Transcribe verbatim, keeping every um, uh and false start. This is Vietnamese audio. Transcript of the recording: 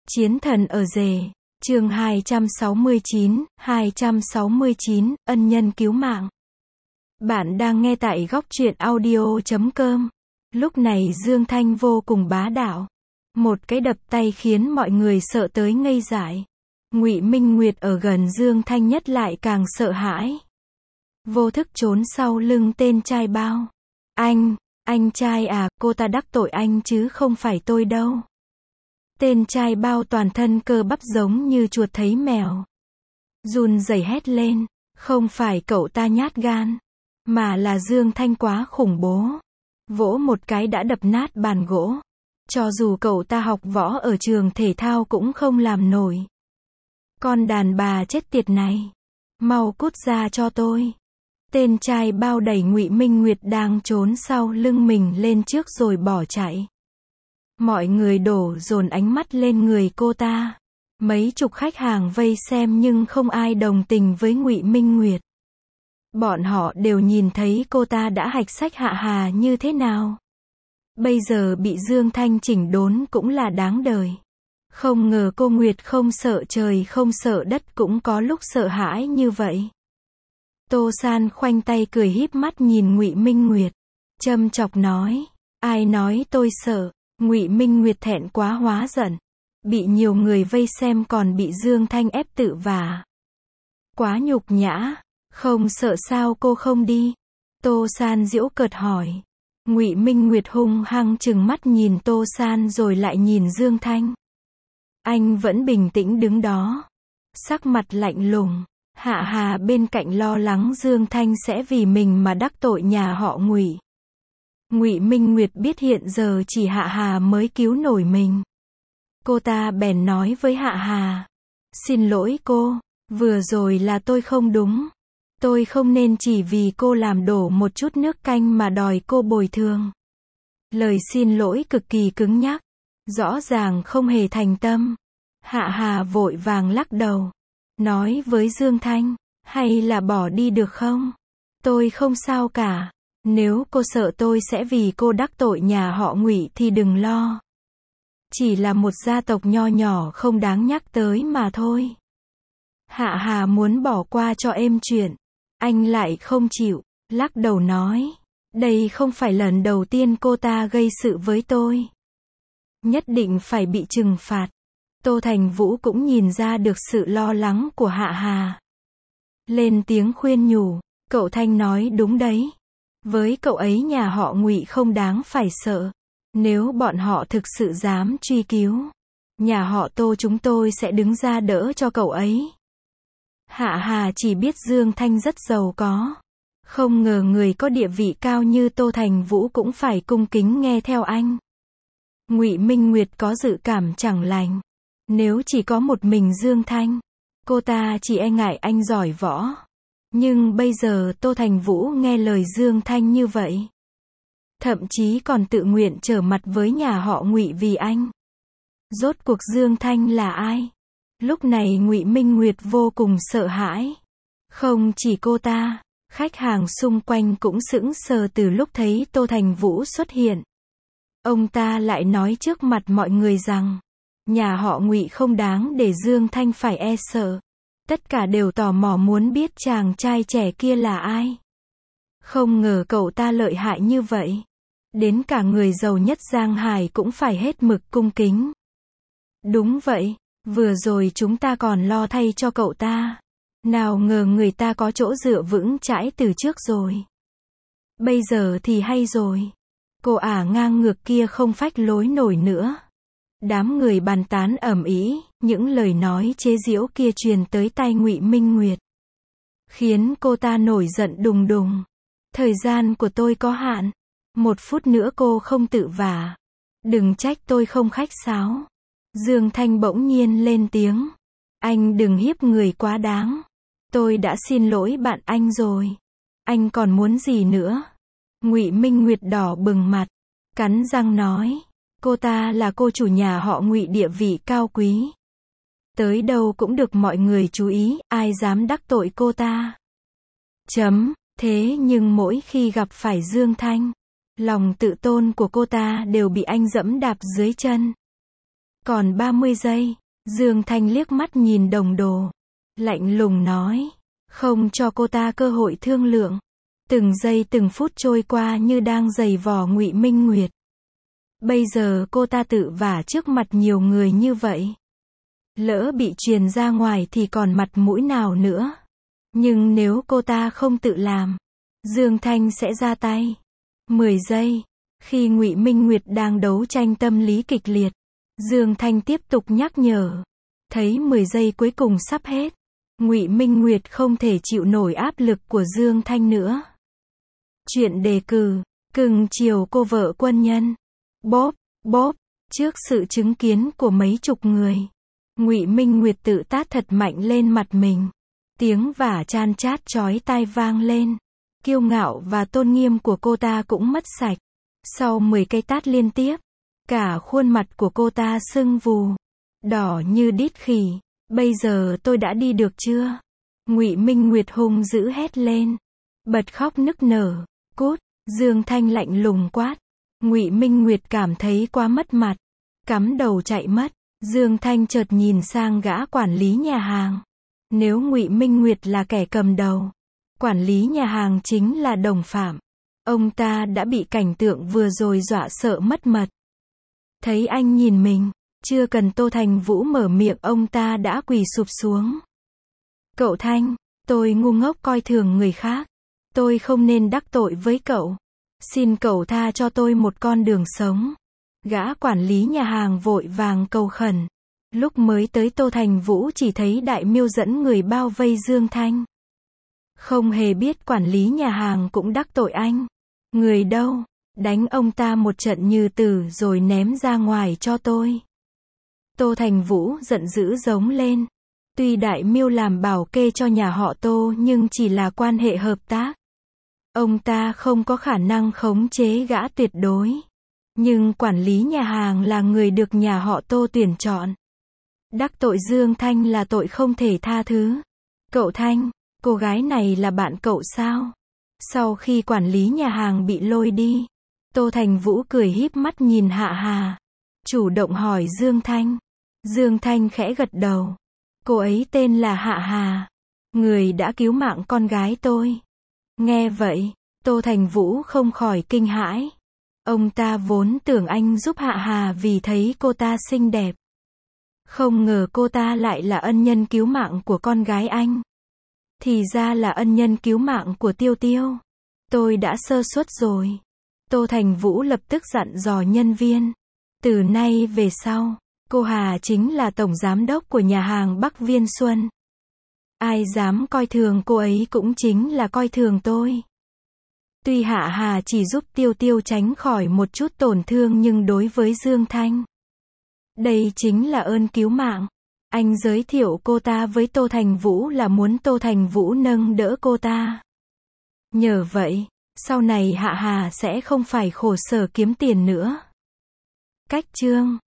Chiến thần ở rể, chương hai trăm sáu mươi chín, hai trăm sáu mươi chín, ân nhân cứu mạng. Bạn đang nghe tại góc truyện audio chấm com. Lúc này Dương Thanh vô cùng bá đạo. Một cái đập tay khiến mọi người sợ tới ngây dại. Ngụy Minh Nguyệt ở gần Dương Thanh nhất lại càng sợ hãi. Vô thức trốn sau lưng tên trai bao. Anh, anh trai à, cô ta đắc tội anh chứ không phải tôi đâu. Tên trai bao toàn thân cơ bắp giống như chuột thấy mèo. Run rẩy hét lên, không phải cậu ta nhát gan, mà là Dương Thanh quá khủng bố. Vỗ một cái đã đập nát bàn gỗ. Cho dù cậu ta học võ ở trường thể thao cũng không làm nổi. Con đàn bà chết tiệt này, mau cút ra cho tôi. Tên trai bao đẩy Ngụy Minh Nguyệt đang trốn sau lưng mình lên trước rồi bỏ chạy. Mọi người đổ dồn ánh mắt lên người cô ta. Mấy chục khách hàng vây xem nhưng không ai đồng tình với Ngụy Minh Nguyệt. Bọn họ đều nhìn thấy cô ta đã hạch sách Hạ Hà như thế nào. Bây giờ bị Dương Thanh chỉnh đốn cũng là đáng đời. Không ngờ cô Nguyệt không sợ trời không sợ đất cũng có lúc sợ hãi như vậy. Tô San khoanh tay cười híp mắt nhìn Ngụy Minh Nguyệt, châm chọc nói, ai nói tôi sợ. Ngụy Minh Nguyệt thẹn quá hóa giận, bị nhiều người vây xem còn bị Dương Thanh ép tự vả. Quá nhục nhã, không sợ sao cô không đi? Tô San giễu cợt hỏi. Ngụy Minh Nguyệt hung hăng trừng mắt nhìn Tô San rồi lại nhìn Dương Thanh. Anh vẫn bình tĩnh đứng đó, sắc mặt lạnh lùng. Hạ Hà bên cạnh lo lắng Dương Thanh sẽ vì mình mà đắc tội nhà họ Ngụy. Ngụy Minh Nguyệt biết hiện giờ chỉ Hạ Hà mới cứu nổi mình. Cô ta bèn nói với Hạ Hà, xin lỗi cô, vừa rồi là tôi không đúng. Tôi không nên chỉ vì cô làm đổ một chút nước canh mà đòi cô bồi thường. Lời xin lỗi cực kỳ cứng nhắc, rõ ràng không hề thành tâm. Hạ Hà vội vàng lắc đầu, nói với Dương Thanh, hay là bỏ đi được không? Tôi không sao cả. Nếu cô sợ tôi sẽ vì cô đắc tội nhà họ Ngụy thì đừng lo. Chỉ là một gia tộc nho nhỏ không đáng nhắc tới mà thôi. Hạ Hà muốn bỏ qua cho êm chuyện. Anh lại không chịu, lắc đầu nói. Đây không phải lần đầu tiên cô ta gây sự với tôi. Nhất định phải bị trừng phạt. Tô Thành Vũ cũng nhìn ra được sự lo lắng của Hạ Hà. Lên tiếng khuyên nhủ, cậu Thanh nói đúng đấy. Với cậu ấy nhà họ Ngụy không đáng phải sợ. Nếu bọn họ thực sự dám truy cứu, nhà họ Tô chúng tôi sẽ đứng ra đỡ cho cậu ấy. Hạ Hà chỉ biết Dương Thanh rất giàu có. Không ngờ người có địa vị cao như Tô Thành Vũ cũng phải cung kính nghe theo anh. Ngụy Minh Nguyệt có dự cảm chẳng lành. Nếu chỉ có một mình Dương Thanh, cô ta chỉ e ngại anh giỏi võ. Nhưng bây giờ Tô Thành Vũ nghe lời Dương Thanh như vậy, thậm chí còn tự nguyện trở mặt với nhà họ Ngụy vì anh. Rốt cuộc Dương Thanh là ai? Lúc này Ngụy Minh Nguyệt vô cùng sợ hãi. Không chỉ cô ta, khách hàng xung quanh cũng sững sờ từ lúc thấy Tô Thành Vũ xuất hiện. Ông ta lại nói trước mặt mọi người rằng, nhà họ Ngụy không đáng để Dương Thanh phải e sợ. Tất cả đều tò mò muốn biết chàng trai trẻ kia là ai. Không ngờ cậu ta lợi hại như vậy. Đến cả người giàu nhất Giang Hải cũng phải hết mực cung kính. Đúng vậy, vừa rồi chúng ta còn lo thay cho cậu ta. Nào ngờ người ta có chỗ dựa vững chãi từ trước rồi. Bây giờ thì hay rồi. Cô ả ngang ngược kia không phách lối nổi nữa. Đám người bàn tán ầm ĩ, những lời nói chế giễu kia truyền tới tai Ngụy Minh Nguyệt, khiến cô ta nổi giận đùng đùng. Thời gian của tôi có hạn, một phút nữa cô không tự vả, đừng trách tôi không khách sáo. Dương Thanh bỗng nhiên lên tiếng, anh đừng hiếp người quá đáng. Tôi đã xin lỗi bạn anh rồi, anh còn muốn gì nữa? Ngụy Minh Nguyệt đỏ bừng mặt, cắn răng nói. Cô ta là cô chủ nhà họ Ngụy địa vị cao quý. Tới đâu cũng được mọi người chú ý, ai dám đắc tội cô ta. Chấm, thế nhưng mỗi khi gặp phải Dương Thanh, lòng tự tôn của cô ta đều bị anh giẫm đạp dưới chân. Còn ba mươi giây. Dương Thanh liếc mắt nhìn đồng đồ. Lạnh lùng nói. Không cho cô ta cơ hội thương lượng. Từng giây từng phút trôi qua như đang giày vò Ngụy Minh Nguyệt. Bây giờ cô ta tự vả trước mặt nhiều người như vậy. Lỡ bị truyền ra ngoài thì còn mặt mũi nào nữa. Nhưng nếu cô ta không tự làm, Dương Thanh sẽ ra tay. mười giây. Khi Ngụy Minh Nguyệt đang đấu tranh tâm lý kịch liệt, Dương Thanh tiếp tục nhắc nhở. Thấy mười giây cuối cùng sắp hết, Ngụy Minh Nguyệt không thể chịu nổi áp lực của Dương Thanh nữa. Chuyện đề cử, cưng chiều cô vợ quân nhân. Bóp, bóp, trước sự chứng kiến của mấy chục người, Ngụy Minh Nguyệt tự tát thật mạnh lên mặt mình. Tiếng vả chan chát chói tai vang lên. Kiêu ngạo và tôn nghiêm của cô ta cũng mất sạch. Sau mười cái tát liên tiếp, cả khuôn mặt của cô ta sưng vù, đỏ như đít khỉ. Bây giờ tôi đã đi được chưa? Ngụy Minh Nguyệt hung dữ hét lên. Bật khóc nức nở. Cút, Dương Thanh lạnh lùng quát. Ngụy Minh Nguyệt cảm thấy quá mất mặt, cắm đầu chạy mất. Dương Thanh chợt nhìn sang gã quản lý nhà hàng. Nếu Ngụy Minh Nguyệt là kẻ cầm đầu, quản lý nhà hàng chính là đồng phạm. Ông ta đã bị cảnh tượng vừa rồi dọa sợ mất mật. Thấy anh nhìn mình, chưa cần Tô Thành Vũ mở miệng ông ta đã quỳ sụp xuống. Cậu Thanh, tôi ngu ngốc coi thường người khác. Tôi không nên đắc tội với cậu. Xin cậu tha cho tôi một con đường sống. Gã quản lý nhà hàng vội vàng cầu khẩn. Lúc mới tới Tô Thành Vũ chỉ thấy Đại Miêu dẫn người bao vây Dương Thanh. Không hề biết quản lý nhà hàng cũng đắc tội anh. Người đâu? Đánh ông ta một trận như tử rồi ném ra ngoài cho tôi. Tô Thành Vũ giận dữ giống lên. Tuy Đại Miêu làm bảo kê cho nhà họ Tô nhưng chỉ là quan hệ hợp tác. Ông ta không có khả năng khống chế gã tuyệt đối. Nhưng quản lý nhà hàng là người được nhà họ Tô tuyển chọn. Đắc tội Dương Thanh là tội không thể tha thứ. Cậu Thanh, cô gái này là bạn cậu sao? Sau khi quản lý nhà hàng bị lôi đi, Tô Thành Vũ cười híp mắt nhìn Hạ Hà. Chủ động hỏi Dương Thanh. Dương Thanh khẽ gật đầu. Cô ấy tên là Hạ Hà. Người đã cứu mạng con gái tôi. Nghe vậy, Tô Thành Vũ không khỏi kinh hãi. Ông ta vốn tưởng anh giúp Hạ Hà vì thấy cô ta xinh đẹp. Không ngờ cô ta lại là ân nhân cứu mạng của con gái anh. Thì ra là ân nhân cứu mạng của Tiêu Tiêu. Tôi đã sơ suất rồi. Tô Thành Vũ lập tức dặn dò nhân viên. Từ nay về sau, cô Hà chính là tổng giám đốc của nhà hàng Bắc Viên Xuân. Ai dám coi thường cô ấy cũng chính là coi thường tôi. Tuy Hạ Hà chỉ giúp Tiêu Tiêu tránh khỏi một chút tổn thương nhưng đối với Dương Thanh, đây chính là ơn cứu mạng. Anh giới thiệu cô ta với Tô Thành Vũ là muốn Tô Thành Vũ nâng đỡ cô ta. Nhờ vậy, sau này Hạ Hà sẽ không phải khổ sở kiếm tiền nữa. Cách chương